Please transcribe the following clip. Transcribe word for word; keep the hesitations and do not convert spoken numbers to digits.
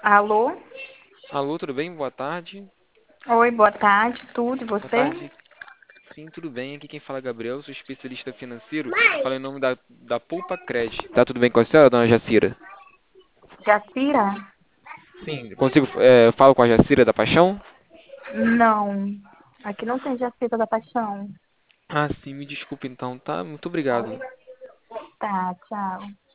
Alô? Alô, tudo bem? Boa tarde. Oi, boa tarde, tudo, e Boa você? tarde. Sim, tudo bem. Aqui quem fala é Gabriel, sou especialista financeiro. Falo em nome da, da Poupa Cred. Tá tudo bem com a senhora, dona Jacira? Jacira? Sim, consigo, é, falo com a Jacira da Paixão? Não, aqui não tem Jacira da Paixão. Ah, sim, me desculpe então, tá? Muito obrigado. Tá, tchau.